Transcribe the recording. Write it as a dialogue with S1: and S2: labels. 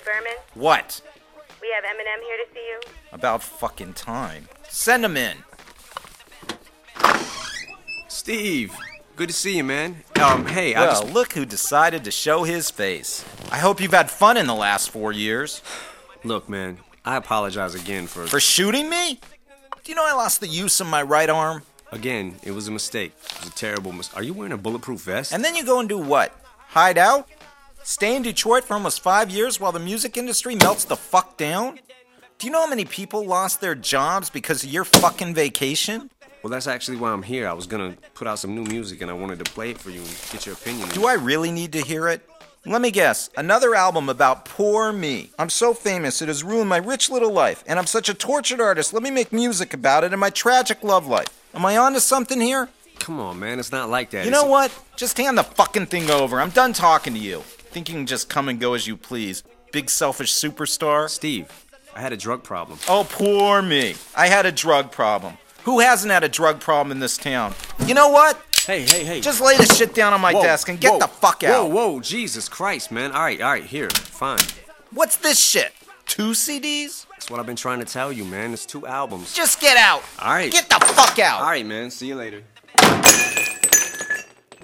S1: Berman.
S2: What?
S1: We have Eminem here to see you.
S2: About fucking time. Send him in.
S3: Steve, good to see you, man. Hey,
S2: Well, look who decided to show his face. I hope you've had fun in the last 4 years.
S3: Look, man, I apologize again for...
S2: For shooting me? Do you know I lost the use of my right arm?
S3: Again, it was a mistake. It was a terrible mistake. Are you wearing a bulletproof vest?
S2: And then you go and do what? Hide out? Stay in Detroit for almost 5 years while the music industry melts the fuck down? Do you know how many people lost their jobs because of your fucking vacation?
S3: Well, that's actually why I'm here. I was gonna put out some new music and I wanted to play it for you and get your opinion.
S2: Do I really need to hear it? Let me guess. Another album about poor me. I'm so famous it has ruined my rich little life, and I'm such a tortured artist. Let me make music about it and my tragic love life. Am I onto something here?
S3: Come on, man. It's not like that.
S2: You know what? Just hand the fucking thing over. I'm done talking to you. Think you can just come and go as you please. Big selfish superstar.
S3: Steve, I had a drug problem.
S2: Oh, poor me. I had a drug problem. Who hasn't had a drug problem in this town? You know what?
S3: Hey.
S2: Just lay this shit down on my desk and get the fuck out.
S3: Whoa, Jesus Christ, man. All right, here, fine.
S2: What's this shit? 2 CDs?
S3: That's what I've been trying to tell you, man. It's 2 albums.
S2: Just get out.
S3: All right.
S2: Get the fuck out.
S3: All right, man. See you later.